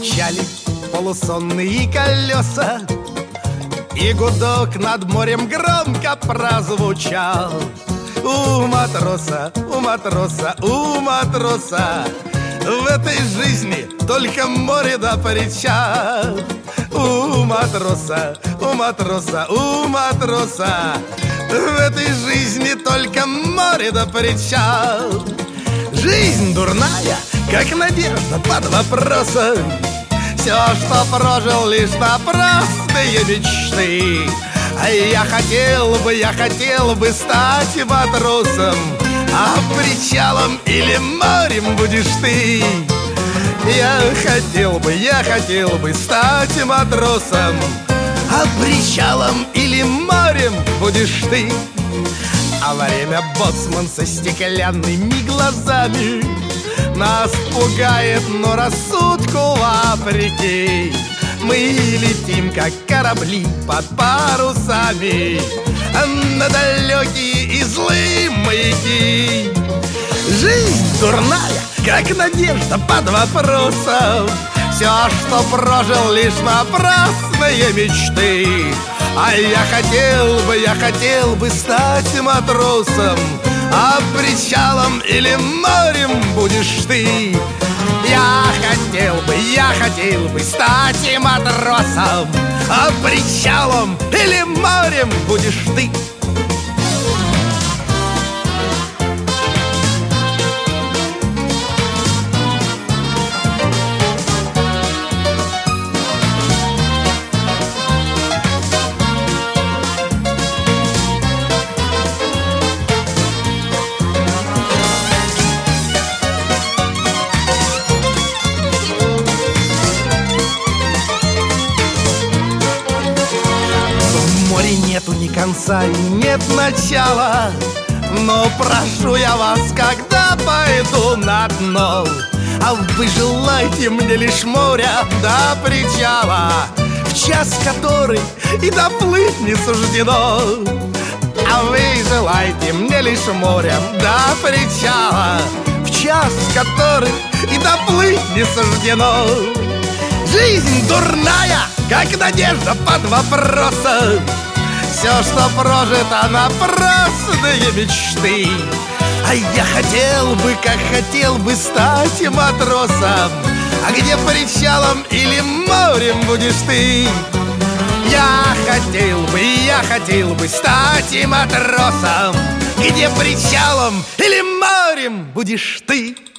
Застучали полусонные колеса, и гудок над морем громко прозвучал. У матроса, у матроса, у матроса в этой жизни только море да причал. У матроса, у матроса, у матроса в этой жизни только море да причал. Жизнь дурная, как надежда под вопросом. Все, что прожил, лишь напрасные мечты. А я хотел бы стать матросом, а причалом или морем будешь ты. Я хотел бы стать матросом, а причалом или морем будешь ты. А время боцман со стеклянными глазами нас пугает, но рассудку вопреки. Мы летим, как корабли под парусами, на далекие и злые маяки. Жизнь дурная, как надежда под вопросом. Все, что прожил, лишь напрасные мечты. А я хотел бы стать матросом, а причалом или морем будешь ты. Я хотел бы стать матросом, а причалом или морем будешь ты. Нету ни конца и нет начала, но прошу я вас, когда пойду на дно, а вы желайте мне лишь моря до причала, в час который и доплыть не суждено. А вы желайте мне лишь моря до причала, в час который и доплыть не суждено. Жизнь дурная, как надежда под вопросом. Все, что прожито, напрасные мечты. А я хотел бы стать матросом, а где причалом или морем будешь ты. Я хотел бы стать матросом, где причалом или морем будешь ты.